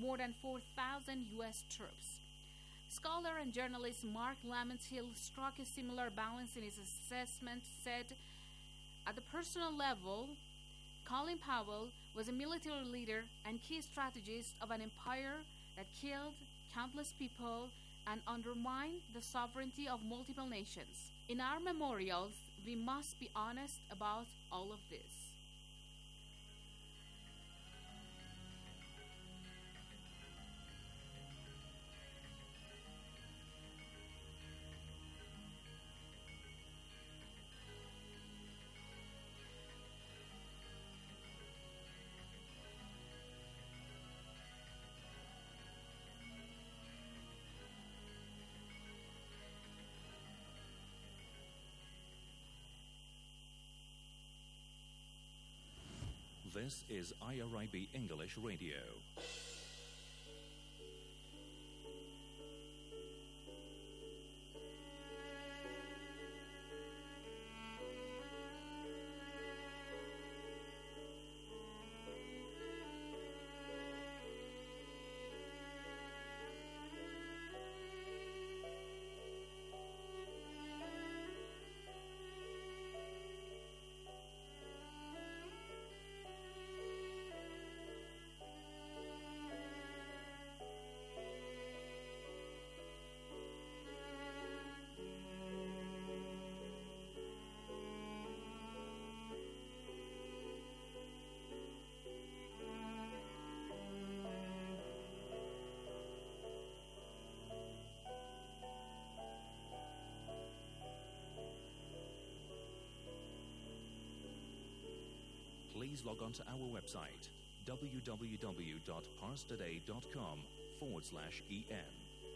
more than 4,000 U.S. troops. Scholar and journalist Mark Lamont-Hill struck a similar balance in his assessment, said, at the personal level, Colin Powell was a military leader and key strategist of an empire that killed countless people and undermined the sovereignty of multiple nations. In our memorials, we must be honest about all of this. This is IRIB English Radio. Please log on to our website, www.parstoday.com/en.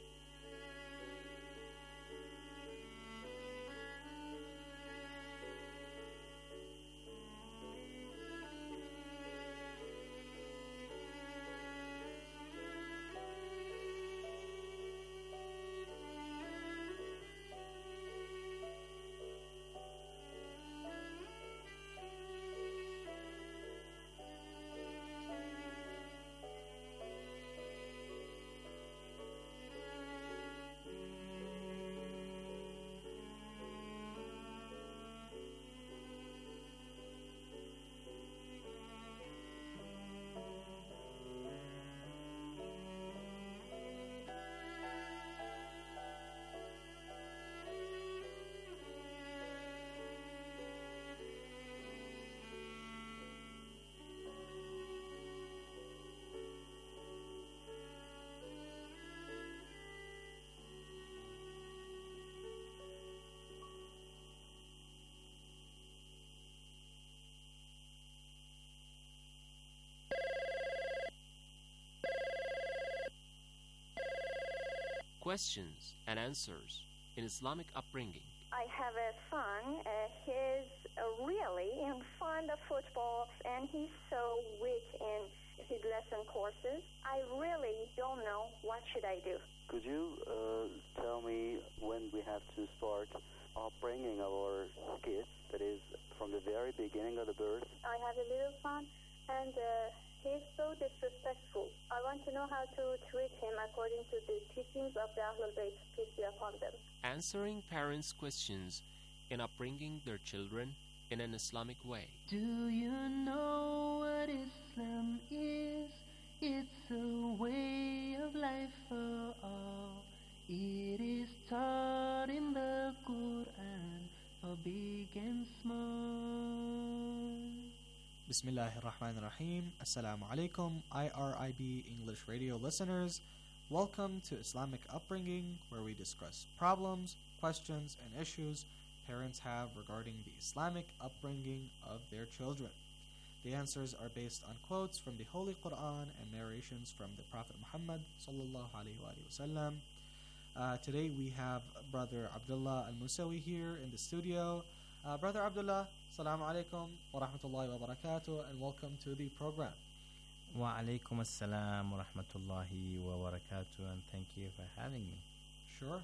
Questions and answers in Islamic upbringing. I have a son. He's really fond of football, and he's so weak in his lesson courses. I really don't know what should I do. Could you tell me when we have to start upbringing our kids, that is, from the very beginning of the birth? I have a little son, and he's so disrespectful. I want to know how to treat him according to the teachings of the Ahlul Bayt, peace be upon them. Answering parents' questions in upbringing their children in an Islamic way. Do you know what Islam is? It's a way of life for all. It is taught in the Quran for big and small. Bismillahir Rahmanir Rahim. Assalamu alaikum, IRIB English Radio listeners. Welcome to Islamic Upbringing, where we discuss problems, questions, and issues parents have regarding the Islamic upbringing of their children. The answers are based on quotes from the Holy Quran and narrations from the Prophet Muhammad sallallahu alaihi wasallam. Today we have Brother Abdullah Al-Musawi here in the studio. Brother Abdullah, Assalamu alaikum wa rahmatullahi wa barakatuh, and welcome to the program. Wa alaikum assalam wa rahmatullahi wa barakatuh, and thank you for having me. Sure.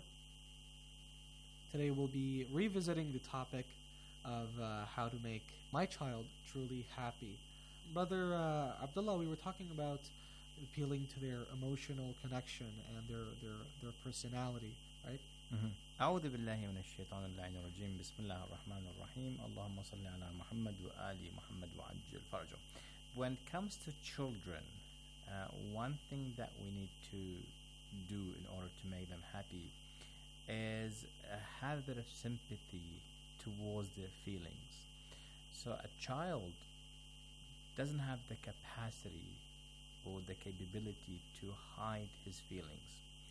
Today we'll be revisiting the topic of how to make my child truly happy. Brother Abdullah, we were talking about appealing to their emotional connection and their personality, right? أعوذ بالله من الشيطان اللعين الرجيم بسم الله الرحمن الرحيم اللهم صل على محمد وآل محمد وعجل فرجه. When it comes to children, one thing that we need to do in order to make them happy is have a bit of sympathy towards their feelings. So a child doesn't have the capacity or the capability to hide his feelings.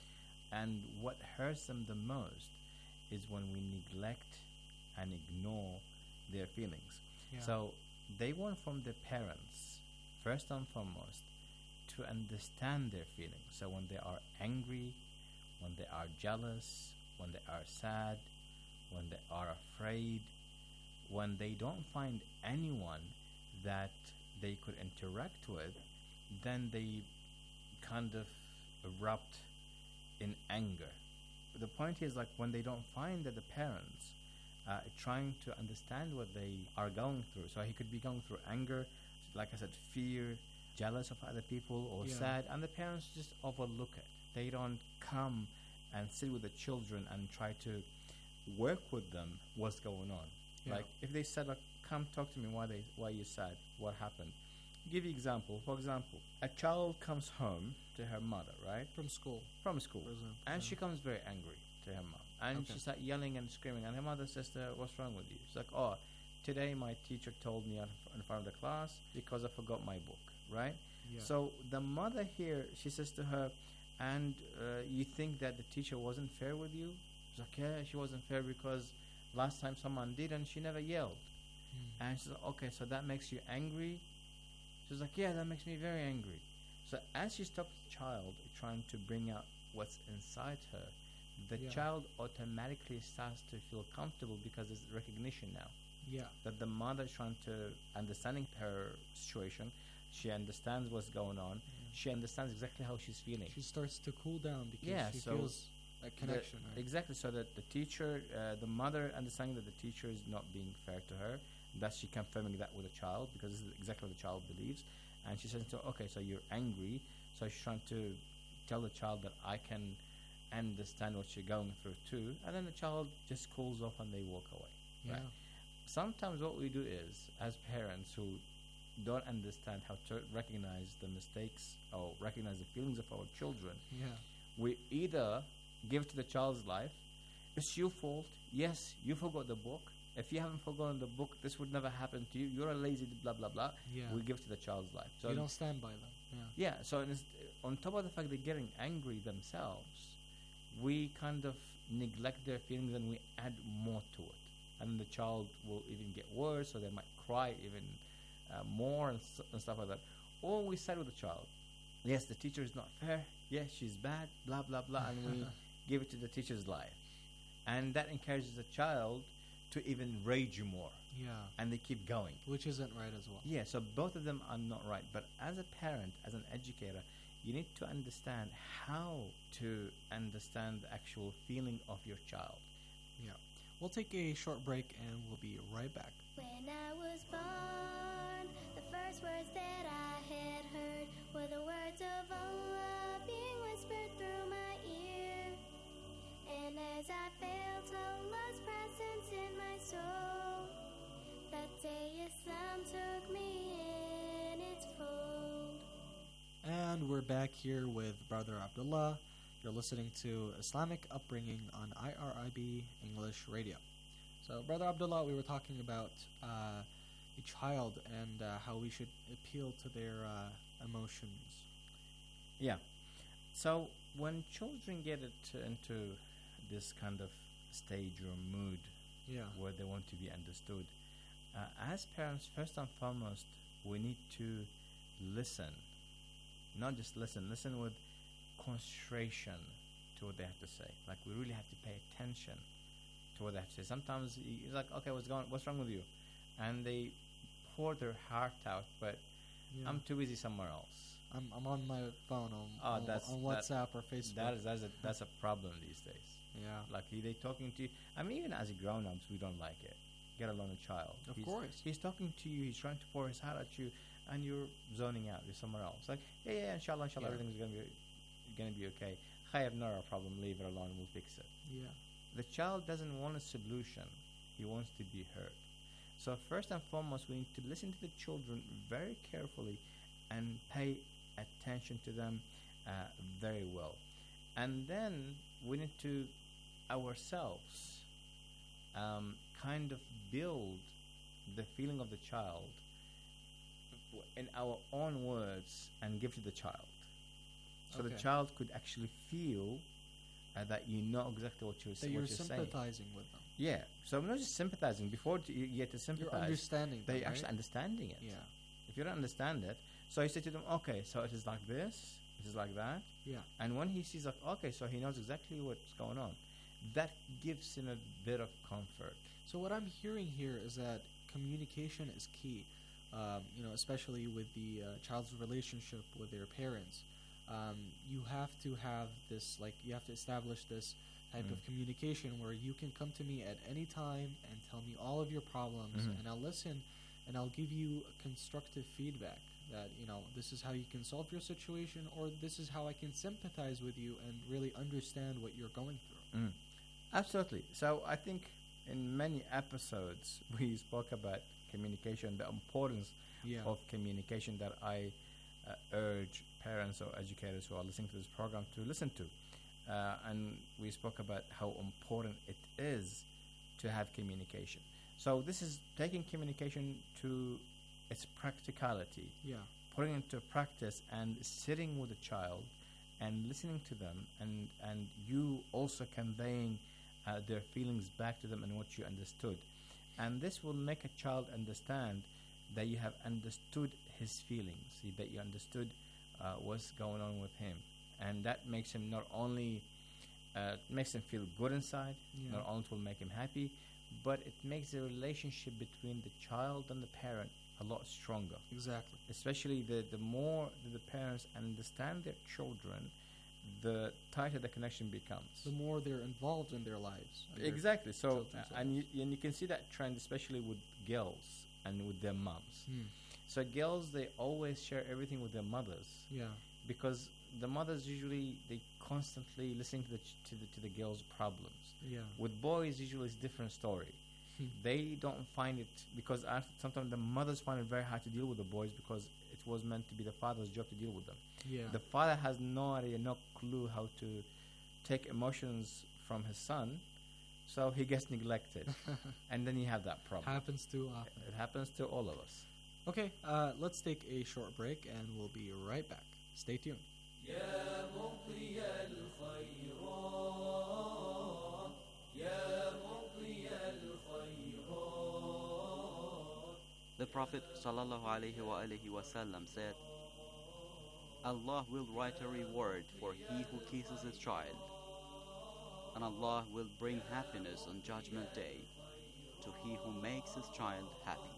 And what hurts them the most is when we neglect and ignore their feelings. Yeah. So they want from their parents, first and foremost, to understand their feelings. So when they are angry, when they are jealous, when they are sad, when they are afraid, when they don't find anyone that they could interact with, then they kind of erupt in anger. The point is, like, when they don't find that the parents trying to understand what they are going through. So he could be going through anger, like I said, fear, jealous of other people, or sad, and the parents just overlook it. They don't come and sit with the children and try to work with them what's going on. Yeah. Like if they said, like, come talk to me, why you sad, what happened. Give you example. For example, a child comes home to her mother, right? From school. From school. For example, And yeah. she comes very angry to her mom. And Okay. she starts yelling and screaming. And her mother says to her, what's wrong with you? She's like, oh, today my teacher told me in front of the class because I forgot my book, right? Yeah. So the mother here, she says to her, and you think that the teacher wasn't fair with you? She's like, yeah, she wasn't fair because last time someone did and she never yelled. And she's like, okay, so that makes you angry? She's like, yeah, that makes me very angry. So as she stops the child trying to bring out what's inside her, the Yeah. child automatically starts to feel comfortable because there's recognition now Yeah. that the mother is trying to understanding her situation. She understands what's going on. She understands exactly how she's feeling. She starts to cool down because Yeah, she so feels a connection. Right? Exactly, so that the teacher, the mother understanding that the teacher is not being fair to her, that she confirming that with the child because this is exactly what the child believes. And she says to her, okay, so you're angry. So she's trying to tell the child that I can understand what you're going through too. And then the child just cools off and they walk away. Yeah. Right? Sometimes what we do is, as parents who don't understand how to recognize the mistakes or recognize the feelings of our children, Yeah. we either give to the child's life, it's your fault. Yes, you forgot the book. If you haven't forgotten the book, this would never happen to you. You're a lazy blah blah blah. Yeah. We give to the child's life. So You don't stand by them. Yeah. yeah. So on top of the fact they're getting angry themselves, we kind of neglect their feelings and we add more to it, and the child will even get worse, or they might cry even more and stuff like that. Or we side with the child. Yes, the teacher is not fair. Yes, she's bad. Blah blah blah, and we give it to the teacher's life, and that encourages the child to even rage more, Yeah. and they keep going. Which isn't right as well. Yeah, so both of them are not right. But as a parent, as an educator, you need to understand how to understand the actual feeling of your child. Yeah. We'll take a short break and we'll be right back. When I was born, the first words that I had heard were the words of Allah being whispered through my ear. And as I felt Allah's presence in my soul, that day Islam took me in its fold. And we're back here with Brother Abdullah. You're listening to Islamic Upbringing on IRIB English Radio. So, Brother Abdullah, we were talking about a child and how we should appeal to their emotions. Yeah. So when children get into this kind of stage or mood Yeah. where they want to be understood, as parents, first and foremost, we need to listen. Not just listen with concentration to what they have to say. Like, we really have to pay attention to what they have to say. Sometimes it's like, okay, what's wrong with you? And they pour their heart out, but Yeah. I'm too busy somewhere else. I'm on my phone on WhatsApp or Facebook. That's a problem these days. Yeah. Like, they talking to you. I mean, even as grown-ups, we don't like it. Get alone a child. Of course. He's talking to you. He's trying to pour his heart at you, and you're zoning out. You're somewhere else. Like, yeah, inshallah, Yeah. everything's gonna be okay. Khair, not a problem. Leave it alone. We'll fix it. Yeah. The child doesn't want a solution. He wants to be heard. So first and foremost, we need to listen to the children very carefully and pay attention to them very well. And then we need to ourselves kind of build the feeling of the child in our own words and give to the child. So the Okay. child could actually feel that you know exactly what you're, That saying. you're sympathizing with them. Yeah. So I'm not just sympathizing. Before you get to sympathize, You're understanding they're them, actually right? understanding it. Yeah. If you don't understand it, so you say to them, okay, so it is like this, it is like that. Yeah. And when he sees like, okay, so he knows exactly what's going on, that gives him a bit of comfort. So what I'm hearing here is that communication is key. Especially with the child's relationship with their parents. You have to have this, you have to establish this type of communication where you can come to me at any time and tell me all of your problems, and I'll listen, and I'll give you constructive feedback that, this is how you can solve your situation, or this is how I can sympathize with you and really understand what you're going through. Absolutely. So I think in many episodes we spoke about communication, the importance Yeah. of communication that I urge parents or educators who are listening to this program to listen to. And we spoke about how important it is to have communication. So this is taking communication to its practicality, Yeah. putting it into practice and sitting with a child and listening to them, and you also conveying their feelings back to them and what you understood. And this will make a child understand that you have understood his feelings, that you understood what's going on with him. And that makes him not only makes him feel good inside, Yeah. not only will make him happy, but it makes the relationship between the child and the parent a lot stronger. Exactly. Especially the more that the parents understand their children, the tighter the connection becomes. The more they're involved in their lives. and their Exactly. So, children's lives. and you can see that trend, especially with girls and with their moms. Hmm. So girls, they always share everything with their mothers Yeah. because the mothers usually they constantly listening to the girls' problems. Yeah. With boys, usually it's a different story. They don't find it because sometimes the mothers find it very hard to deal with the boys because it was meant to be the father's job to deal with them. Yeah. The father has no idea, no clue how to take emotions from his son, so he gets neglected, and then you have that problem. Happens too often. It happens to all of us. Okay, let's take a short break and we'll be right back. Stay tuned. The Prophet ﷺ said, Allah will write a reward for he who kisses his child, and Allah will bring happiness on Judgment Day to he who makes his child happy.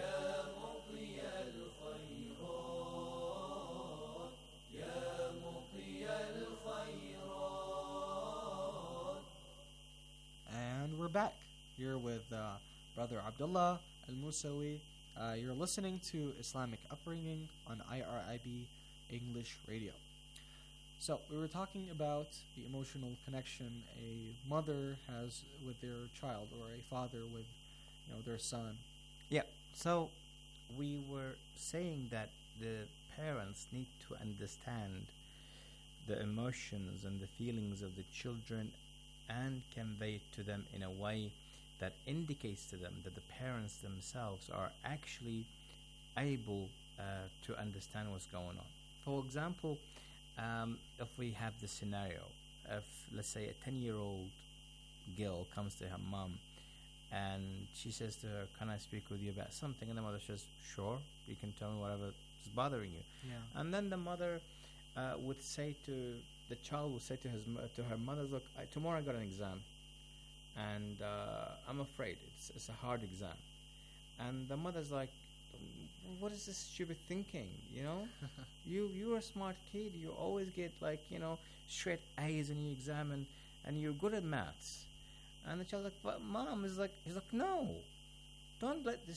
And we're back here with Brother Abdullah Al-Musawi. You're listening to Islamic Upbringing on IRIB English Radio. So we were talking about the emotional connection a mother has with their child, or a father with, their son. Yeah. So we were saying that the parents need to understand the emotions and the feelings of the children and convey it to them in a way that indicates to them that the parents themselves are actually able to understand what's going on. For example, if we have the scenario, if let's say a 10-year-old girl comes to her mom and she says to her, "Can I speak with you about something?" And the mother says, "Sure, you can tell me whatever is bothering you." Yeah. And then the mother would say to the child would say to her mother, "Look, tomorrow I got an exam, and I'm afraid it's a hard exam." And the mother's like, "What is this stupid thinking? You're a smart kid. You always get straight A's in your exam, and you're good at maths." And the child's like, "But mom," he's like, "No, don't let this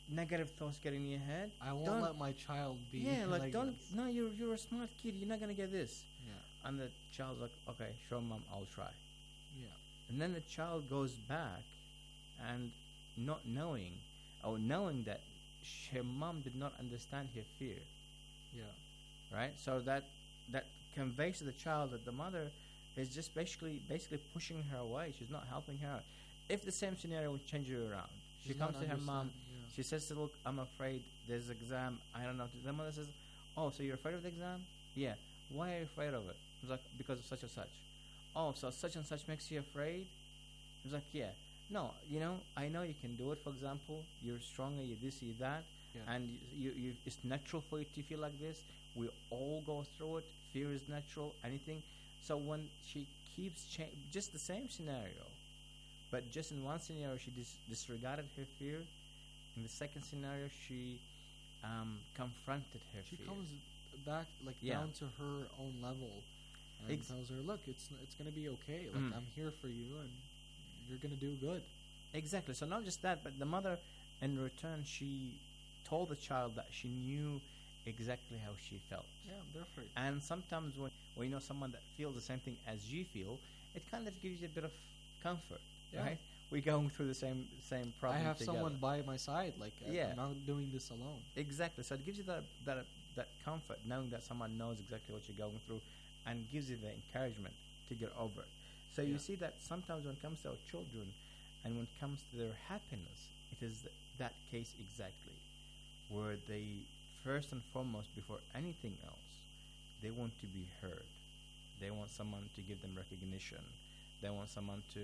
negative thoughts get in your head. I won't don't, let my child be like don't this. no, you're a smart kid, you're not gonna get this. Yeah. And the child's like, okay, sure mom, I'll try. Yeah. And then the child goes back and not knowing, or knowing that her mom did not understand her fear. Yeah. Right? So that conveys to the child that the mother is just basically pushing her away. She's not helping her. If the same scenario would change her around, she Does comes not to her mom, understand, she says, look, I'm afraid there's an exam, I don't know. The mother says, oh, so you're afraid of the exam? Yeah. Why are you afraid of it? It's like, because of such and such. Oh, so such and such makes you afraid? It's like, yeah. No, I know you can do it, for example. You're stronger, you this, you that. Yeah. And you it's natural for you to feel like this. We all go through it. Fear is natural, anything. So when she keeps just the same scenario, but just in one scenario she disregarded her fear. In the second scenario, she confronted her She fear. comes back down to her own level and tells her, look, it's going to be okay. Like, I'm here for you and you're going to do good. Exactly. So not just that, but the mother, in return, she told the child that she knew exactly how she felt. Yeah, I'm there for you. And sometimes when you know someone that feels the same thing as you feel, it kind of gives you a bit of comfort, right? We're going through the same problem. I have together. someone by my side. Like, yeah. I'm not doing this alone. Exactly. So it gives you that comfort, knowing that someone knows exactly what you're going through, and gives you the encouragement to get over it. So you see that sometimes when it comes to our children, and when it comes to their happiness, it is that case exactly, where they first and foremost, before anything else, they want to be heard. They want someone to give them recognition. They want someone to,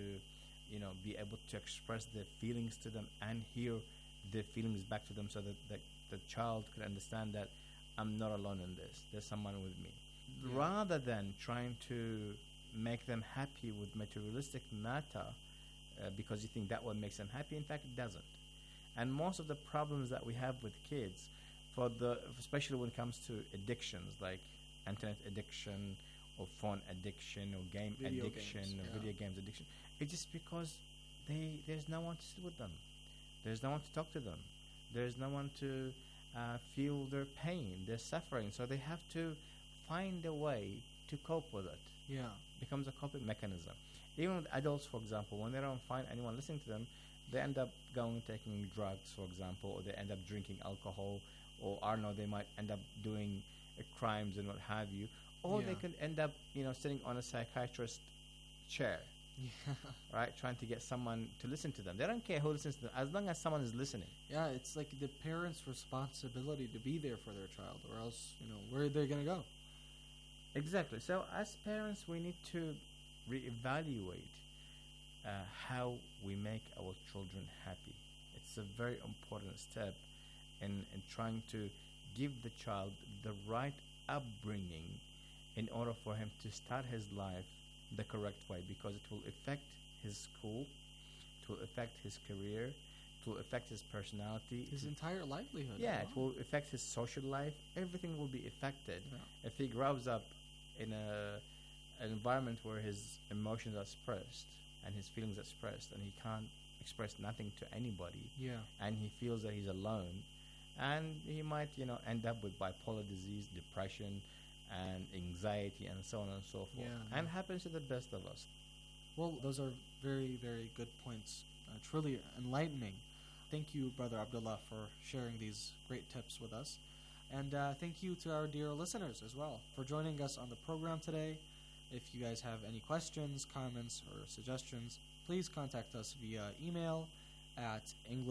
be able to express their feelings to them and hear their feelings back to them, so that the child could understand that I'm not alone in this. There's someone with me. Yeah. Rather than trying to make them happy with materialistic matter, because you think that one makes them happy. In fact, it doesn't. And most of the problems that we have with kids, especially when it comes to addictions like internet addiction or phone addiction or game video addiction games, or video games addiction, it's just because there's no one to sit with them. There's no one to talk to them. There's no one to feel their pain, their suffering. So they have to find a way to cope with it. Yeah. Becomes a coping mechanism. Even with adults, for example, when they don't find anyone listening to them, they end up taking drugs, for example, or they end up drinking alcohol, or I don't know, they might end up doing crimes and what have you, or they could end up, sitting on a psychiatrist's chair, right, trying to get someone to listen to them. They don't care who listens to them, as long as someone is listening. Yeah, it's like the parents' responsibility to be there for their child, or else, where are they going to go? Exactly. So as parents, we need to reevaluate how we make our children happy. It's a very important step in trying to give the child the right upbringing in order for him to start his life the correct way, because it will affect his school, it will affect his career, it will affect his personality, his entire livelihood. Yeah, it will affect his social life. Everything will be affected if he grows up in an environment where his emotions are suppressed and his feelings are suppressed, and he can't express nothing to anybody. Yeah. And he feels that he's alone, and he might, end up with bipolar disease, depression, and anxiety, and so on and so forth. Yeah, and happens to the best of us. Well, those are very, very good points. Truly enlightening. Thank you, Brother Abdullah, for sharing these great tips with us. And thank you to our dear listeners as well for joining us on the program today. If you guys have any questions, comments, or suggestions, please contact us via email at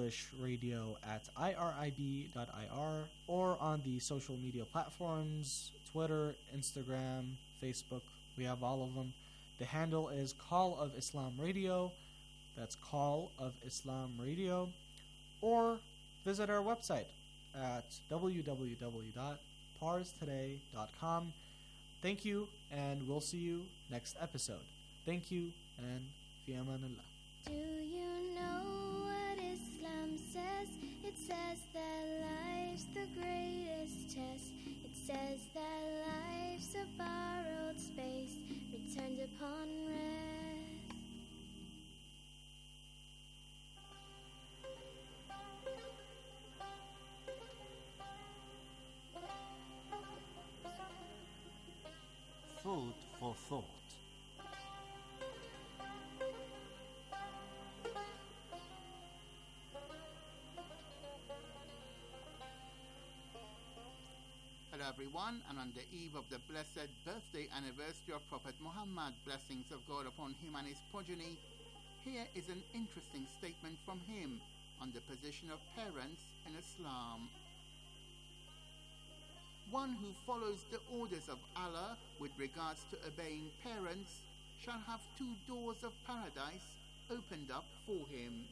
englishradio@irib.ir, or on the social media platforms, Twitter, Instagram, Facebook. We have all of them. The handle is Call of Islam Radio. That's Call of Islam Radio. Or visit our website at www.parstoday.com. Thank you, and we'll see you next episode. Thank you, and fi amanillah. Do you know what Islam says? It says that life's the greatest test. It says that life's a borrowed space, returned upon rest. for thought. Hello everyone, and on the eve of the blessed birthday anniversary of Prophet Muhammad, blessings of God upon him and his progeny, here is an interesting statement from him on the position of parents in Islam. One who follows the orders of Allah with regards to obeying parents shall have 2 doors of paradise opened up for him.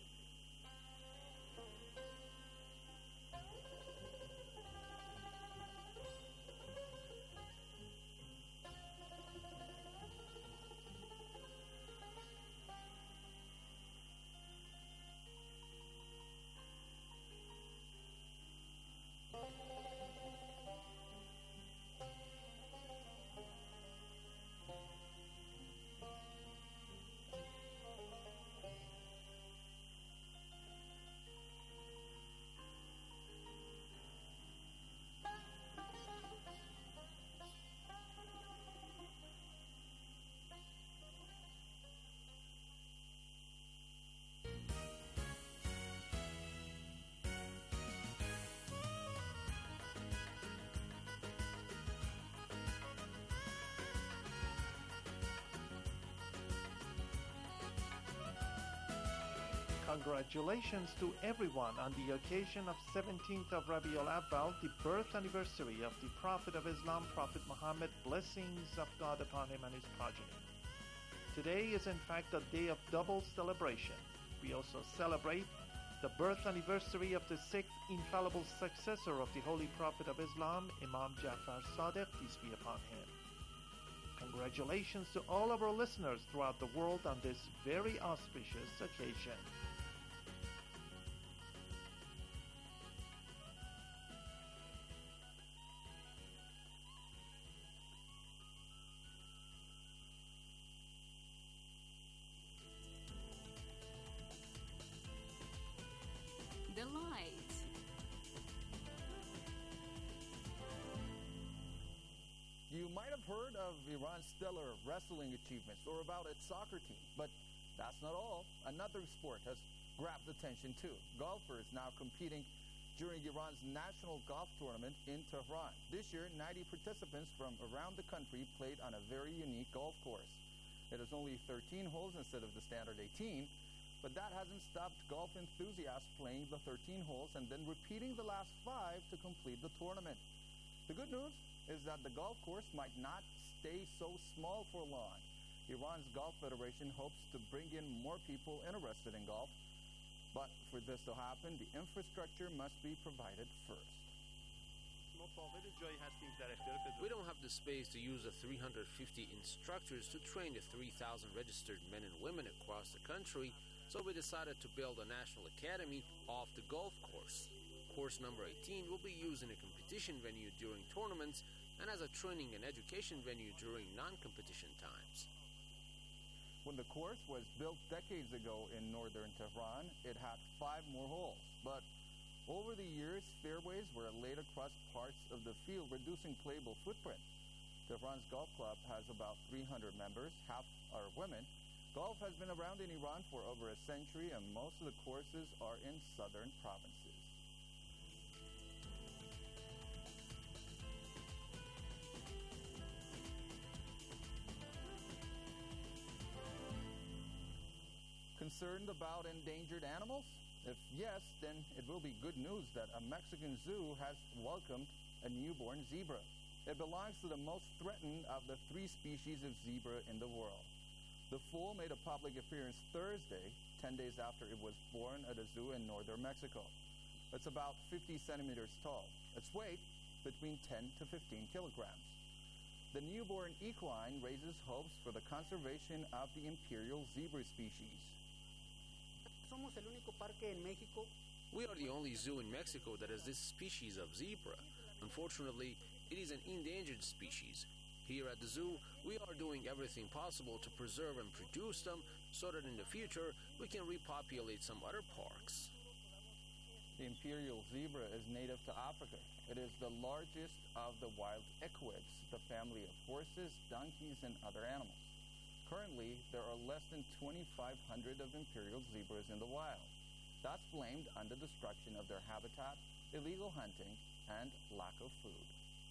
Congratulations to everyone on the occasion of 17th of Rabiul Awwal, the birth anniversary of the Prophet of Islam, Prophet Muhammad, blessings of God upon him and his progeny. Today is in fact a day of double celebration. We also celebrate the birth anniversary of the 6th infallible successor of the Holy Prophet of Islam, Imam Ja'far Sadiq, peace be upon him. Congratulations to all of our listeners throughout the world on this very auspicious occasion. The light. You might have heard of Iran's stellar wrestling achievements or about its soccer team, but that's not all. Another sport has grabbed attention too. Golfers now competing during Iran's national golf tournament in Tehran. This year, 90 participants from around the country played on a very unique golf course. It is only 13 holes instead of the standard 18, but that hasn't stopped golf enthusiasts playing the 13 holes and then repeating the last 5 to complete the tournament. The good news is that the golf course might not stay so small for long. Iran's Golf Federation hopes to bring in more people interested in golf, but for this to happen, the infrastructure must be provided first. We don't have the space to use the 350 instructors to train the 3,000 registered men and women across the country, so we decided to build a national academy off the golf course. Course number 18 will be used in a competition venue during tournaments and as a training and education venue during non-competition times. When the course was built decades ago in northern Tehran, it had 5 more holes. But over the years, fairways were laid across parts of the field, reducing playable footprint. Tehran's golf club has about 300 members, half are women. Golf has been around in Iran for over a century, and most of the courses are in southern provinces. Concerned about endangered animals? If yes, then it will be good news that a Mexican zoo has welcomed a newborn zebra. It belongs to the most threatened of the 3 species of zebra in the world. The foal made a public appearance Thursday, 10 days after it was born at a zoo in northern Mexico. It's about 50 centimeters tall. Its weight, between 10 to 15 kilograms. The newborn equine raises hopes for the conservation of the imperial zebra species. We are the only zoo in Mexico that has this species of zebra. Unfortunately, it is an endangered species. Here at the zoo, we are doing everything possible to preserve and produce them so that in the future we can repopulate some other parks. The imperial zebra is native to Africa. It is the largest of the wild equids, the family of horses, donkeys, and other animals. Currently, there are less than 2,500 of imperial zebras in the wild. That's blamed on the destruction of their habitat, illegal hunting, and lack of food.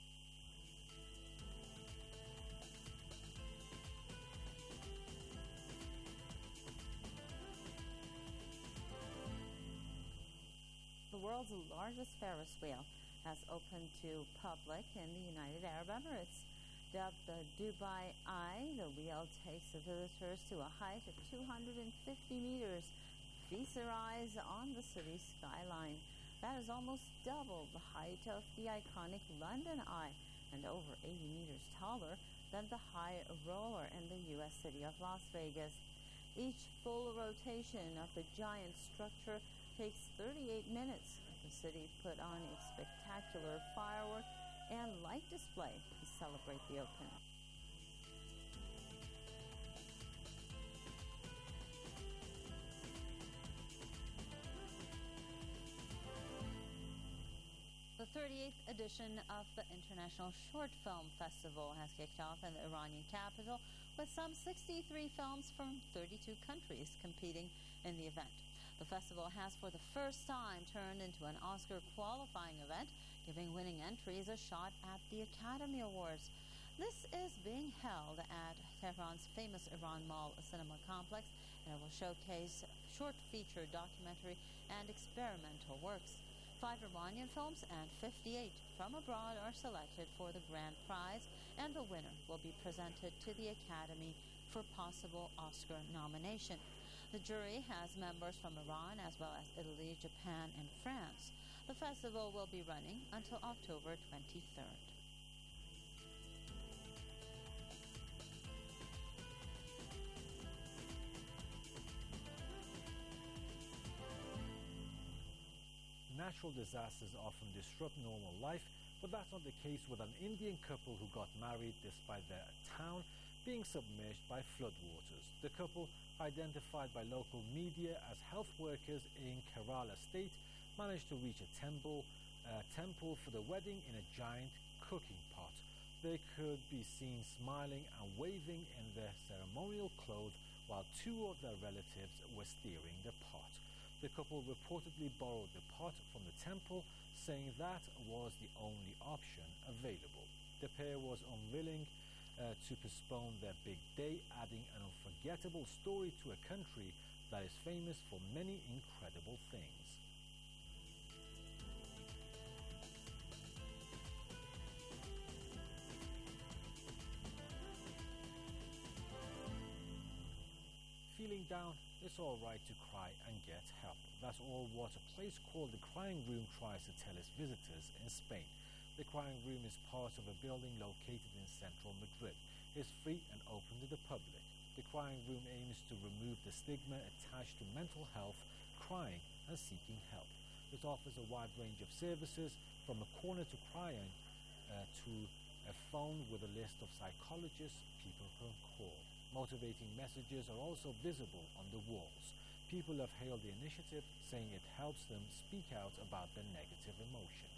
The world's largest Ferris wheel has opened to public in the United Arab Emirates. Dubbed the Dubai Eye, the wheel takes the visitors to a height of 250 meters, feast their eyes on the city's skyline. That is almost double the height of the iconic London Eye and over 80 meters taller than the High Roller in the U.S. city of Las Vegas. Each full rotation of the giant structure takes 38 minutes. The city put on a spectacular firework and light display to celebrate the opening. The 38th edition of the International Short Film Festival has kicked off in the Iranian capital with some 63 films from 32 countries competing in the event. The festival has for the first time turned into an Oscar qualifying event, giving winning entries a shot at the Academy Awards. This is being held at Tehran's famous Iran Mall Cinema Complex, and it will showcase short feature, documentary, and experimental works. 5 Iranian films and 58 from abroad are selected for the grand prize, and the winner will be presented to the Academy for possible Oscar nomination. The jury has members from Iran as well as Italy, Japan, and France. The festival will be running until October 23rd. Natural disasters often disrupt normal life, but that's not the case with an Indian couple who got married despite their town being submerged by floodwaters. The couple, identified by local media as health workers in Kerala state, managed to reach a temple for the wedding in a giant cooking pot. They could be seen smiling and waving in their ceremonial clothes while 2 of their relatives were steering the pot. The couple reportedly borrowed the pot from the temple, saying that was the only option available. The pair was unwilling to postpone their big day, adding an unforgettable story to a country that is famous for many incredible things. Feeling down, it's alright to cry and get help. That's all what a place called the Crying Room tries to tell its visitors in Spain. The Crying Room is part of a building located in central Madrid. It's free and open to the public. The Crying Room aims to remove the stigma attached to mental health, crying, and seeking help. It offers a wide range of services, from a corner to crying to a phone with a list of psychologists people can call. Motivating messages are also visible on the walls. People have hailed the initiative, saying it helps them speak out about their negative emotions.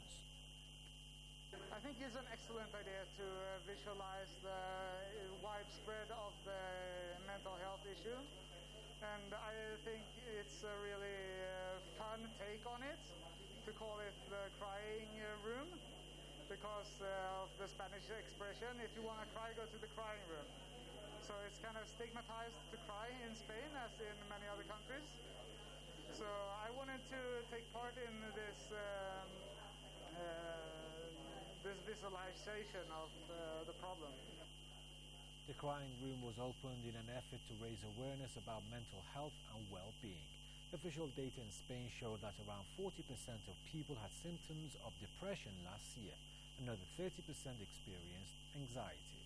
I think it's an excellent idea to visualize the widespread of the mental health issue, and I think it's a really fun take on it to call it the Crying Room, because of the Spanish expression, if you want to cry, go to the crying room. So it's kind of stigmatized to cry in Spain as in many other countries. So I wanted to take part in this this visualization of the problem. The Crying Room was opened in an effort to raise awareness about mental health and well-being. Official data in Spain show that around 40% of people had symptoms of depression last year. Another 30% experienced anxiety.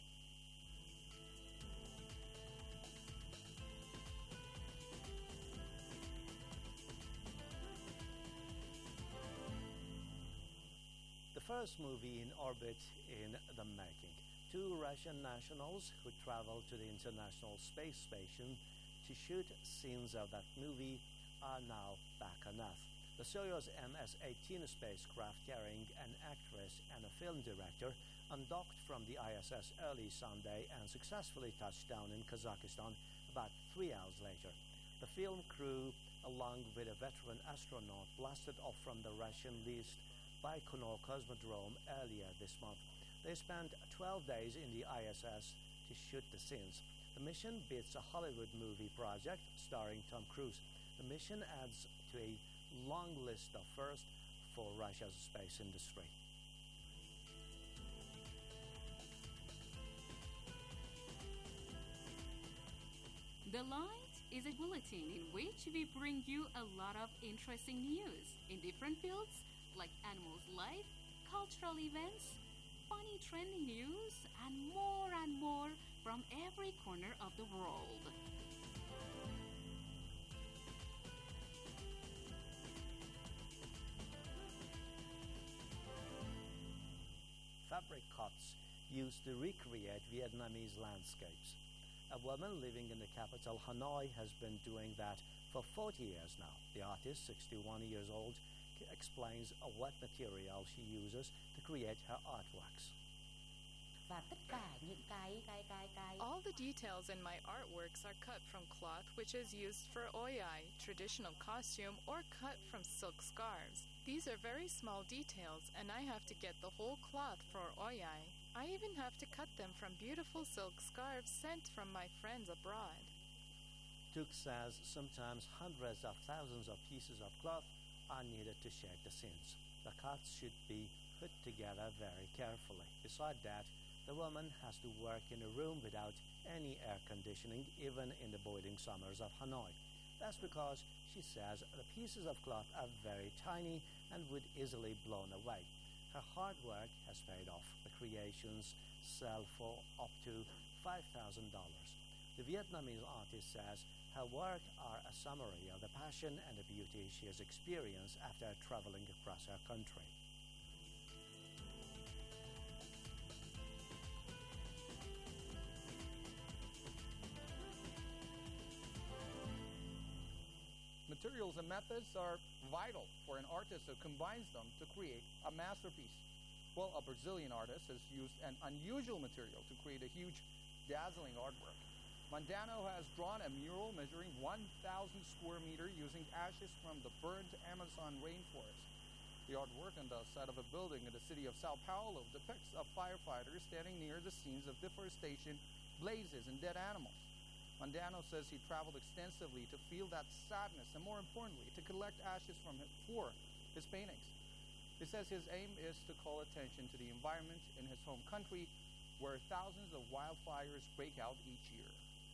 The first movie in orbit in the making. 2 Russian nationals who traveled to the International Space Station to shoot scenes of that movie are now back on Earth. The Soyuz MS-18 spacecraft carrying an actress and a film director undocked from the ISS early Sunday and successfully touched down in Kazakhstan about 3 hours later. The film crew, along with a veteran astronaut, blasted off from the Russian-leased Baikonur Cosmodrome earlier this month. They spent 12 days in the ISS to shoot the scenes. The mission beats a Hollywood movie project starring Tom Cruise. The mission adds to a long list of firsts for Russia's space industry. The Light is a bulletin in which we bring you a lot of interesting news in different fields like animals' life, cultural events, funny trending news, and more from every corner of the world. Fabric cuts used to recreate Vietnamese landscapes. A woman living in the capital, Hanoi, has been doing that for 40 years now. The artist, 61 years old, explains what material she uses to create her artworks. All the details in my artworks are cut from cloth which is used for oyai, traditional costume, or cut from silk scarves. These are very small details, and I have to get the whole cloth for oyai. I even have to cut them from beautiful silk scarves sent from my friends abroad. Tuk says sometimes hundreds of thousands of pieces of cloth are needed to shape the scenes. The cuts should be put together very carefully. Besides that, the woman has to work in a room without any air conditioning, even in the boiling summers of Hanoi. That's because, she says, the pieces of cloth are very tiny and would easily blown away. Her hard work has paid off. The creations sell for up to $5,000. The Vietnamese artist says her work are a summary of the passion and the beauty she has experienced after traveling across her country. Materials and methods are vital for an artist who combines them to create a masterpiece. Well, a Brazilian artist has used an unusual material to create a huge, dazzling artwork. Mondano has drawn a mural measuring 1,000 square meters using ashes from the burned Amazon rainforest. The artwork on the side of a building in the city of Sao Paulo depicts a firefighter standing near the scenes of deforestation, blazes, and dead animals. Mondano says he traveled extensively to feel that sadness and, more importantly, to collect ashes for his paintings. He says his aim is to call attention to the environment in his home country, where thousands of wildfires break out each year.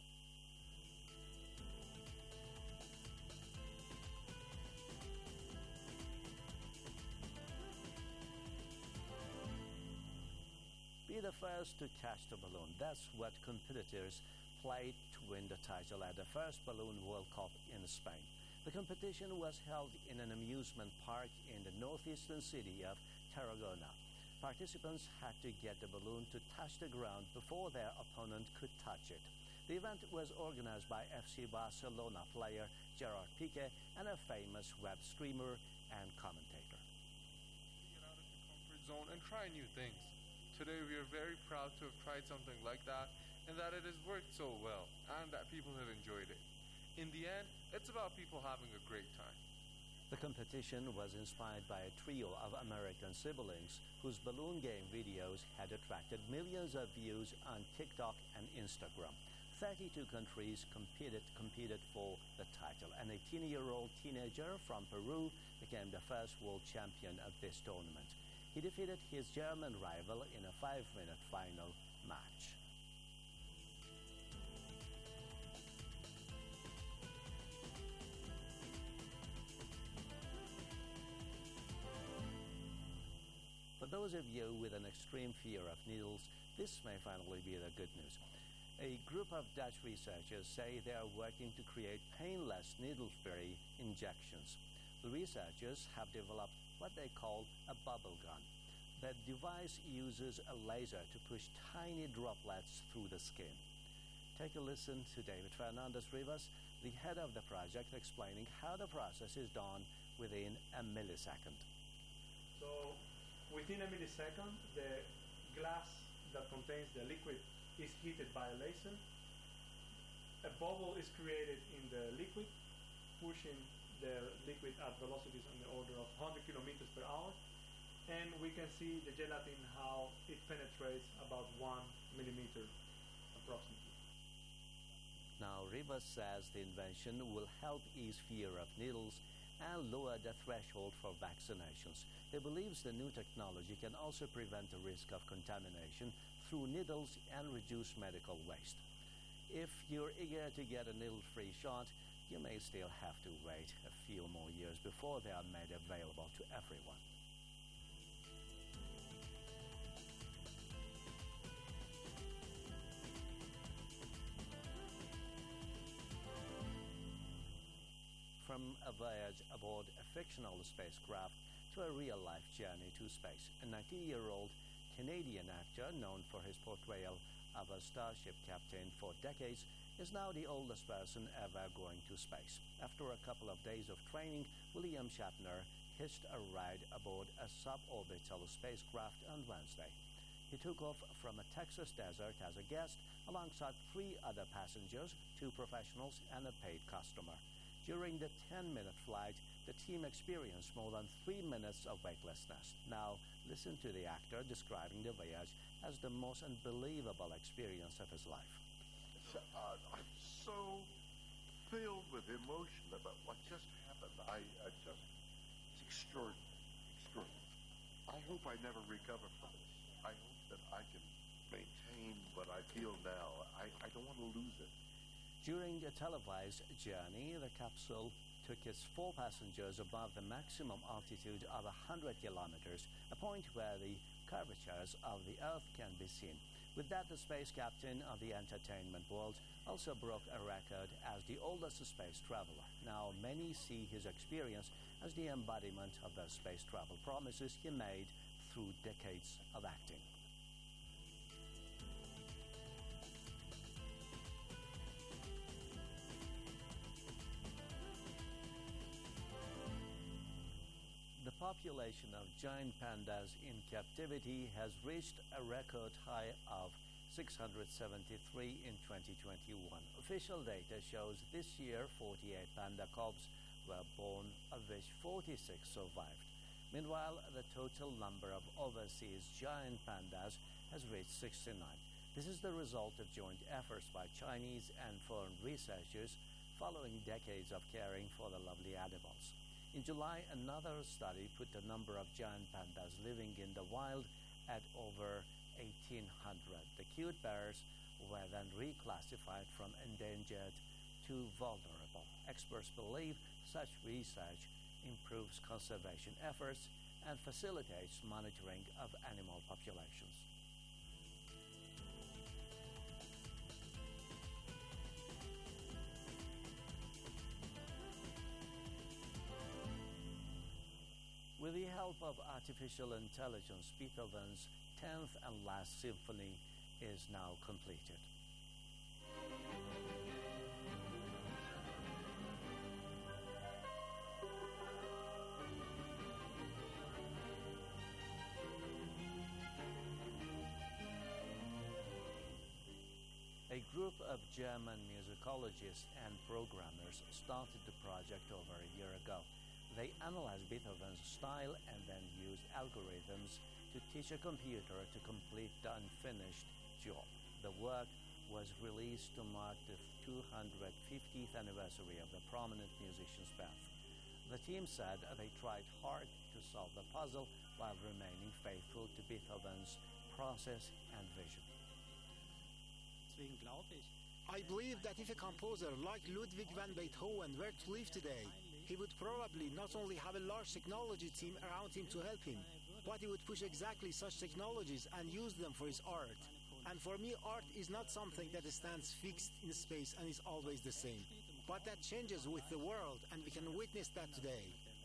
Be the first to catch the balloon. That's what competitors played to win the title at the first Balloon World Cup in Spain. The competition was held in an amusement park in the northeastern city of Tarragona. Participants had to get the balloon to touch the ground before their opponent could touch it. The event was organized by FC Barcelona player Gerard Piqué and a famous web streamer and commentator. Get out of your comfort zone and try new things. Today we are very proud to have tried something like that, and that it has worked so well, and that people have enjoyed it. In the end, it's about people having a great time. The competition was inspired by a trio of American siblings whose balloon game videos had attracted millions of views on TikTok and Instagram. 32 countries competed for the title. An 18-year-old teenager from Peru became the first world champion of this tournament. He defeated his German rival in a 5-minute final match. For those of you with an extreme fear of needles, this may finally be the good news. A group of Dutch researchers say they are working to create painless needle-free injections. The researchers have developed what they call a bubble gun. The device uses a laser to push tiny droplets through the skin. Take a listen to David Fernandez Rivas, the head of the project, explaining how the process is done within a millisecond. So within a millisecond, the glass that contains the liquid is heated by a laser. A bubble is created in the liquid, pushing the liquid at velocities on the order of 100 kilometers per hour. And we can see the gelatin, how it penetrates about 1 millimeter approximately. Now, Rivas says the invention will help ease fear of needles and lower the threshold for vaccinations. He believes the new technology can also prevent the risk of contamination through needles and reduce medical waste. If you're eager to get a needle-free shot, you may still have to wait a few more years before they are made available to everyone. From a voyage aboard a fictional spacecraft to a real-life journey to space, a 90-year-old Canadian actor known for his portrayal of a starship captain for decades is now the oldest person ever going to space. After a couple of days of training, William Shatner hitched a ride aboard a suborbital spacecraft on Wednesday. He took off from a Texas desert as a guest alongside 3 other passengers, 2 professionals and a paid customer. During the 10-minute flight, the team experienced more than 3 minutes of weightlessness. Now, listen to the actor describing the voyage as the most unbelievable experience of his life. I'm so filled with emotion about what just happened. It's extraordinary. I hope I never recover from this. I hope that I can maintain what I feel now. I don't want to lose it. During a televised journey, the capsule took its 4 passengers above the maximum altitude of 100 kilometers, a point where the curvatures of the Earth can be seen. With that, the space captain of the entertainment world also broke a record as the oldest space traveler. Now, many see his experience as the embodiment of the space travel promises he made through decades of acting. The population of giant pandas in captivity has reached a record high of 673 in 2021. Official data shows this year 48 panda cubs were born, of which 46 survived. Meanwhile, the total number of overseas giant pandas has reached 69. This is the result of joint efforts by Chinese and foreign researchers following decades of caring for the lovely animals. In July, another study put the number of giant pandas living in the wild at over 1,800. The cute bears were then reclassified from endangered to vulnerable. Experts believe such research improves conservation efforts and facilitates monitoring of animal populations. With the help of artificial intelligence, Beethoven's 10th and last symphony is now completed. A group of German musicologists and programmers started the project over a year ago. They analyzed Beethoven's style and then used algorithms to teach a computer to complete the unfinished job. The work was released to mark the 250th anniversary of the prominent musician's birth. The team said they tried hard to solve the puzzle while remaining faithful to Beethoven's process and vision. I believe that if a composer like Ludwig van Beethoven were to live today, he would probably not only have a large technology team around him to help him, but he would push exactly such technologies and use them for his art. And for me, art is not something that stands fixed in space and is always the same, but that changes with the world, and we can witness that today.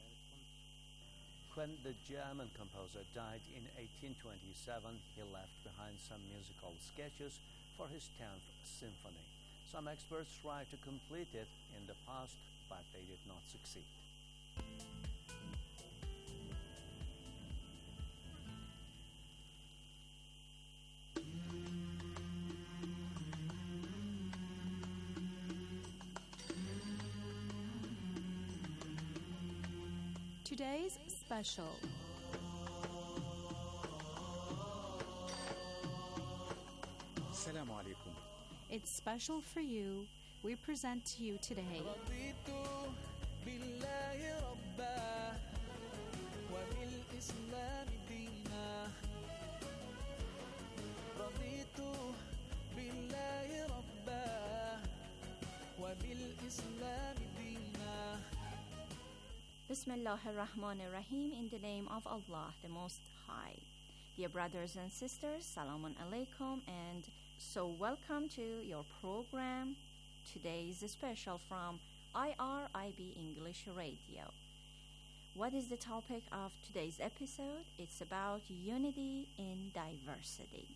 When the German composer died in 1827, he left behind some musical sketches for his 10th symphony. Some experts tried to complete it in the past, but they did not succeed. today's special. Assalamu alaikum. It's special for you. We present to you today. Bismillahir Rahmanir Rahim, in the name of Allah, the Most High. Dear brothers and sisters, Salamun Alaikum, and so welcome to your program. Today is a special from IRIB English Radio. What is the topic of today's episode? It's about unity in diversity.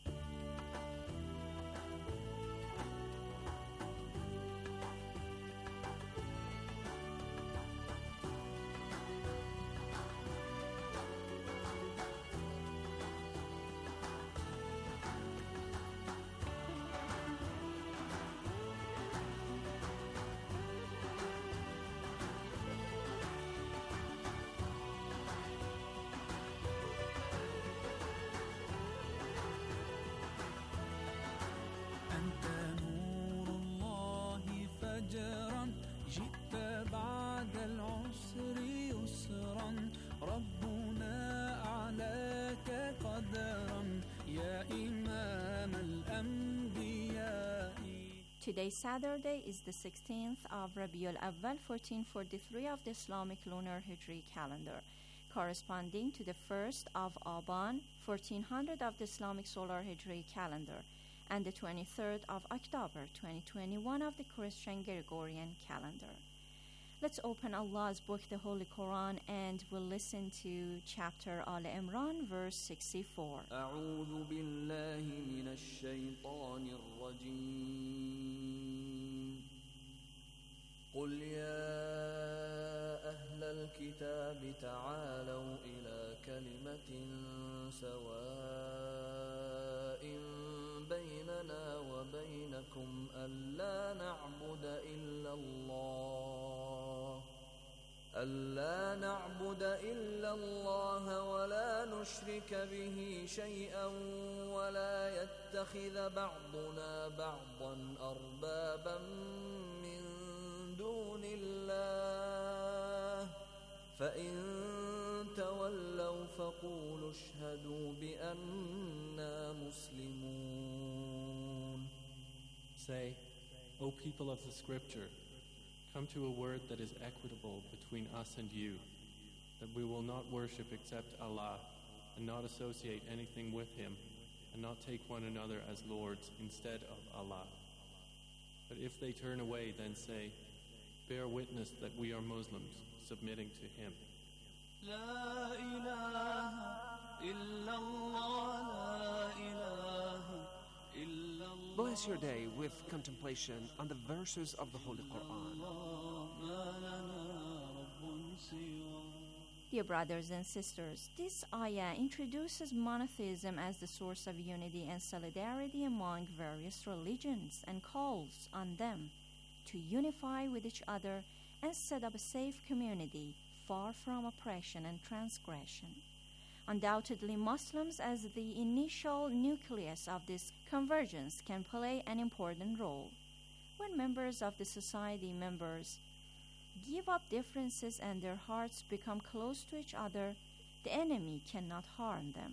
جئت بعد العسر يسرا ربنا أعلاك قدرا يا إمام الأنبياء. Today, Saturday, is the 16th of Rabiul Awwal 1443 of the Islamic lunar Hijri calendar, corresponding to the 1st of Aban 1400 of the Islamic solar Hijri calendar, and the 23rd of October 2021 of the Christian Gregorian calendar. Let's open Allah's book, the Holy Quran, and we'll listen to chapter Al Imran, verse 64. أعوذ بالله من الشيطان الرجيم قل يا أهل الكتاب تعالوا إلى كلمة سواء بيننا وبينكم ألا نعبد إلا الله ولا نشرك به شيئا ولا يتخذ بعضنا بعضا أربابا من دون الله فإن تولوا فقولوا اشهدوا بأننا مسلمون. Say, O people of the Scripture, come to a word that is equitable between us and you, that we will not worship except Allah, and not associate anything with Him, and not take one another as lords instead of Allah. But if they turn away, then say, bear witness that we are Muslims, submitting to Him. لا إله إلا الله لا إله إلا الله. Bless your day with contemplation on the verses of the Holy Quran. Dear brothers and sisters, this ayah introduces monotheism as the source of unity and solidarity among various religions and calls on them to unify with each other and set up a safe community far from oppression and transgression. Undoubtedly, Muslims, as the initial nucleus of this convergence, can play an important role. When members of the society give up differences and their hearts become close to each other, the enemy cannot harm them.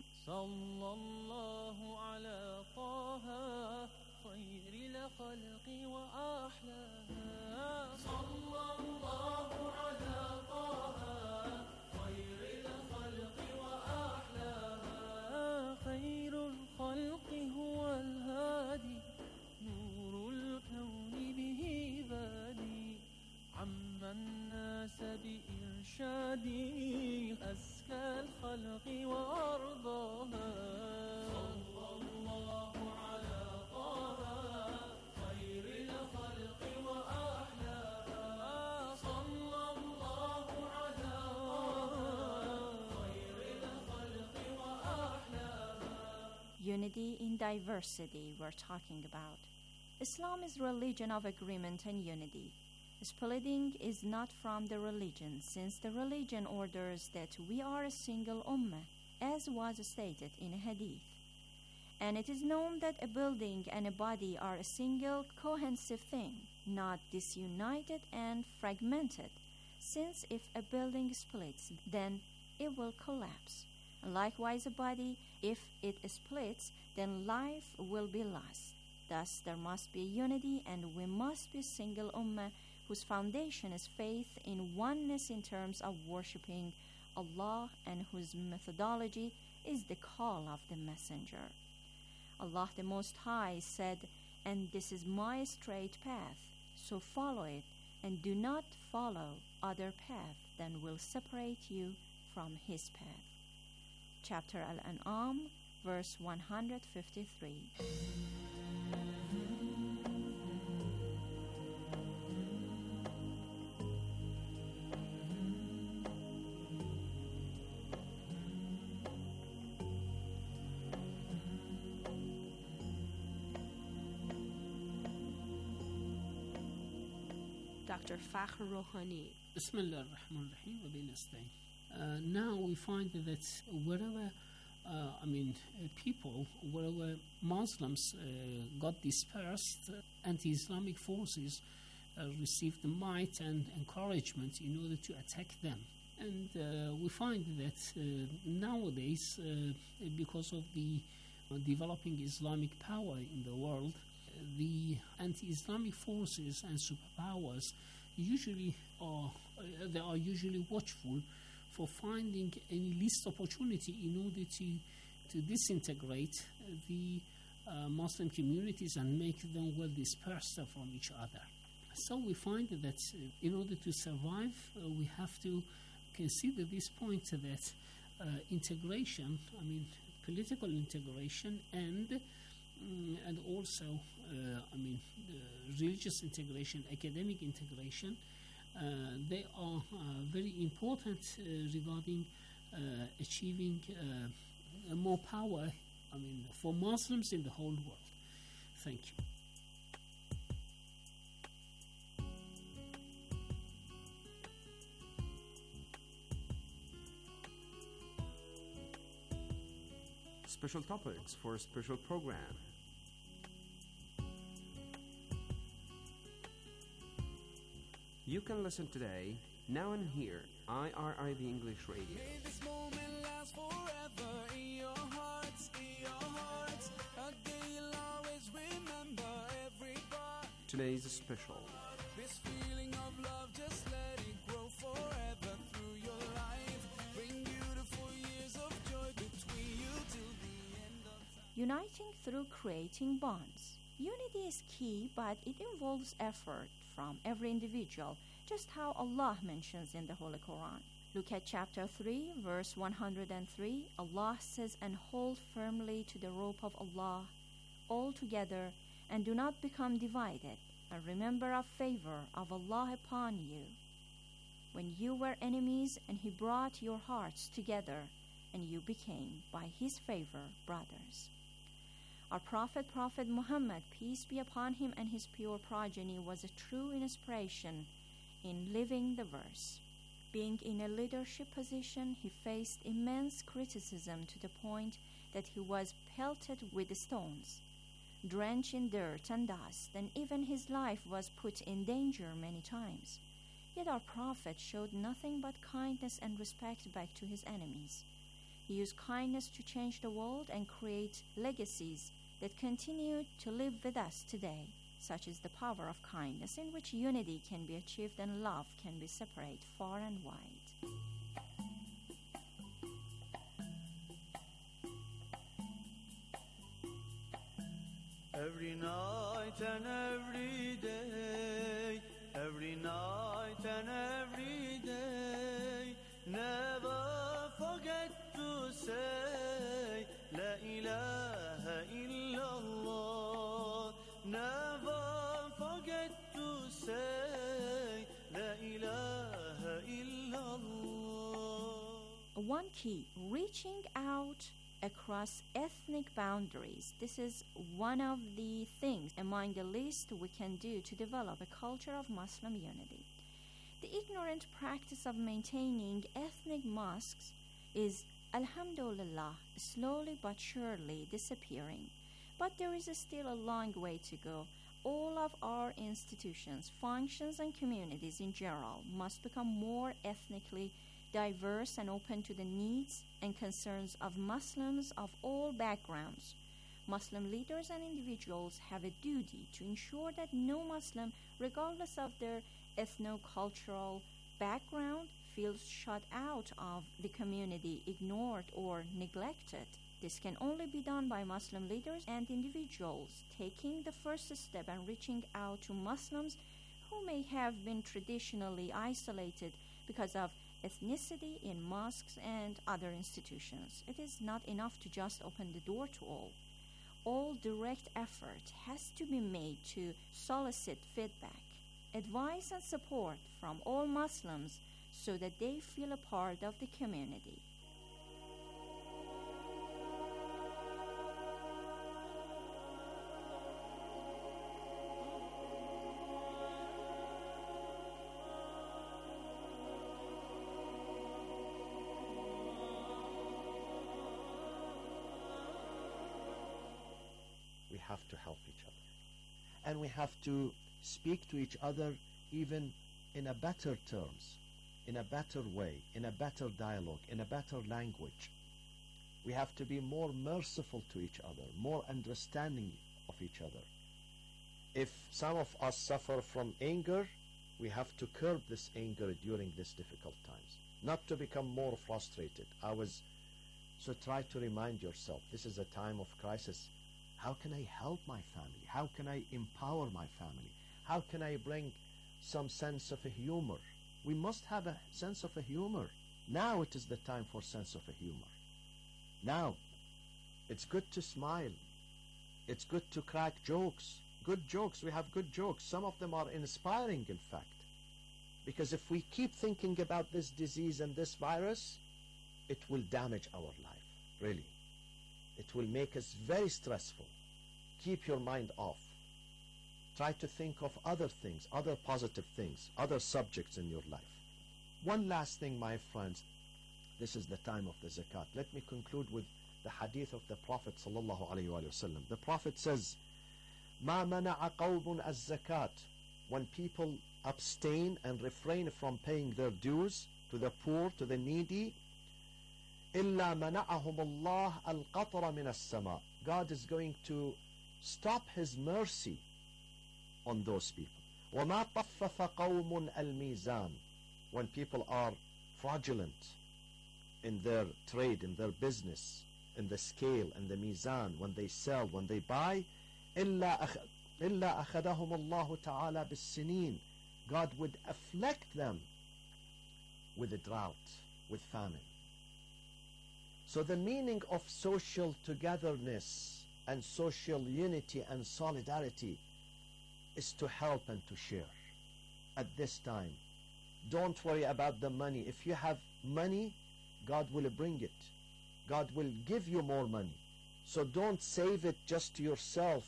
خير الخلق هو الهادي نور الكون به بادي عم الناس بإرشادي أزكى الخلق وأرضاها صلى الله على طه خير الخلق وأحلاها صلى الله على طه خير الخلق وأحلاها. Unity in diversity we're talking about. Islam is religion of agreement and unity. Splitting is not from the religion, since the religion orders that we are a single ummah, as was stated in a hadith. And it is known that a building and a body are a single cohesive thing, not disunited and fragmented, since if a building splits, then it will collapse. And likewise, a body, if it splits, then life will be lost. Thus, there must be unity, and we must be a single ummah whose foundation is faith in oneness in terms of worshipping Allah, and whose methodology is the call of the Messenger. Allah the Most High said, "And this is my straight path, so follow it, and do not follow other path that will separate you from His path." Chapter Al-An'am, verse 153. Dr. Fakhr Rouhani. Bismillah ar-Rahman ar-Rahim wa bin nasta'in. Now we find that wherever people, wherever Muslims got dispersed, anti-Islamic forces received the might and encouragement in order to attack them. And we find that nowadays, because of the developing Islamic power in the world, the anti-Islamic forces and superpowers are usually watchful for finding any least opportunity in order to disintegrate the Muslim communities and make them well dispersed from each other. So we find that in order to survive, we have to consider this point that integration, political integration and also religious integration, academic integration, they are very important regarding achieving more power for Muslims in the whole world. Thank you. Special topics for a special program. You can listen today, now and here, IRIB English Radio. May this moment last forever in your hearts, a day you'll always remember every part. Today's special. This feeling of love, just let it grow forever through your life. Bring beautiful years of joy between you till the end of time. Uniting through creating bonds. Unity is key, but it involves effort from every individual, just how Allah mentions in the Holy Quran. Look at chapter 3, verse 103. Allah says, "And hold firmly to the rope of Allah all together, and do not become divided, and remember a favor of Allah upon you, when you were enemies, and He brought your hearts together, and you became, by His favor, brothers." Our Prophet Muhammad, peace be upon him and his pure progeny, was a true inspiration in living the verse. Being in a leadership position, he faced immense criticism to the point that he was pelted with stones, drenched in dirt and dust, and even his life was put in danger many times. Yet our Prophet showed nothing but kindness and respect back to his enemies. He used kindness to change the world and create legacies that continue to live with us today, such as the power of kindness, in which unity can be achieved and love can be separated far and wide. Every night and every day, every night and every day, never forget to say La ilaha illallah. Never forget to say La ilaha illallah. One key, reaching out across ethnic boundaries. This is one of the things among the list we can do to develop a culture of Muslim unity. The ignorant practice of maintaining ethnic mosques is, alhamdulillah, slowly but surely disappearing. But there is still a long way to go. All of our institutions, functions, and communities in general must become more ethnically diverse and open to the needs and concerns of Muslims of all backgrounds. Muslim leaders and individuals have a duty to ensure that no Muslim, regardless of their ethno-cultural background, feels shut out of the community, ignored, or neglected. This can only be done by Muslim leaders and individuals taking the first step and reaching out to Muslims who may have been traditionally isolated because of ethnicity in mosques and other institutions. It is not enough to just open the door to all. All direct effort has to be made to solicit feedback, advice, and support from all Muslims so that they feel a part of the community. We have to help each other. And we have to speak to each other even in a better terms, in a better way, in a better dialogue, in a better language. We have to be more merciful to each other, more understanding of each other. If some of us suffer from anger, we have to curb this anger during these difficult times, not to become more frustrated. So try to remind yourself, this is a time of crisis. How can I help my family? How can I empower my family? How can I bring some sense of a humor? We must have a sense of a humor. Now it is the time for sense of a humor. Now, it's good to smile. It's good to crack jokes. Good jokes. We have good jokes. Some of them are inspiring, in fact. Because if we keep thinking about this disease and this virus, it will damage our life, really. It will make us very stressful. Keep your mind off. Try to think of other things, other positive things, other subjects in your life. One last thing, my friends. This is the time of the zakat. Let me conclude with the hadith of the Prophet sallallahu alaihi wasallam. The Prophet says, "Ma mana'a qawmun az-zakat." When people abstain and refrain from paying their dues to the poor, to the needy, إِلَّا مَنَعَهُمُ اللَّهُ الْقَطْرَ مِنَ السَّمَاءِ. God is going to stop His mercy on those people. وَمَا طَفَّفَ قَوْمٌ الْمِيزَانِ. When people are fraudulent in their trade, in their business, in the scale, in the mizan, when they sell, when they buy, إِلَّا أَخَذَهُمُ اللَّهُ تَعَالَى بِالسِّنِينَ. God would afflict them with a drought, with famine. So the meaning of social togetherness and social unity and solidarity is to help and to share at this time. Don't worry about the money. If you have money, God will bring it. God will give you more money. So don't save it just to yourself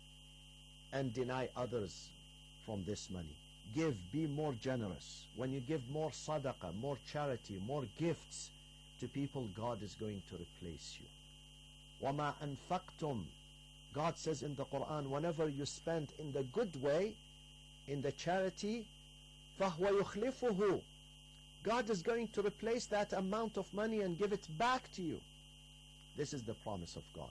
and deny others from this money. Give, be more generous. When you give more sadaqah, more charity, more gifts to people, God is going to replace you. وَمَا أَنفَقْتُمْ. God says in the Quran, whenever you spend in the good way, in the charity, فَهُوَ يُخْلِفُهُ. God is going to replace that amount of money and give it back to you. This is the promise of God.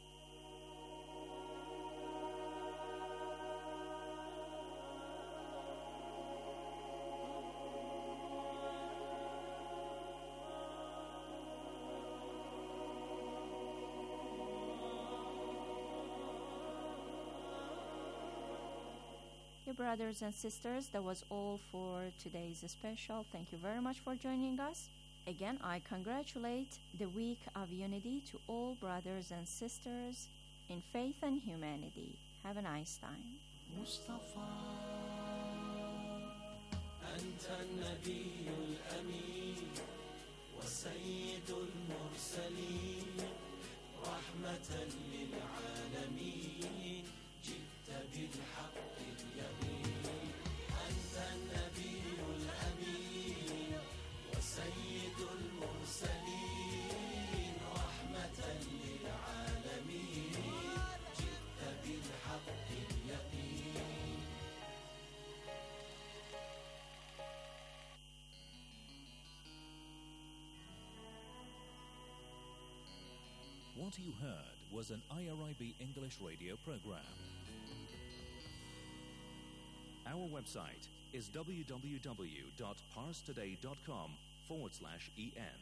Brothers and sisters, that was all for today's special. Thank you very much for joining us. Again, I congratulate the Week of Unity to all brothers and sisters in faith and humanity. Have a nice time. مصطفى أنت النبي الأمين وسيد المرسلين رحمة للعالمين جئت بالحق اليقين أنت النبي الأمين وسيد المرسلين رحمة للعالمين جئت بالحق اليقين. What you heard was an IRIB English radio program. Our website is www.parstoday.com/en.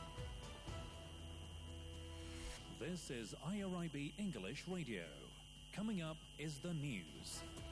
This is IRIB English Radio, Coming up is the news.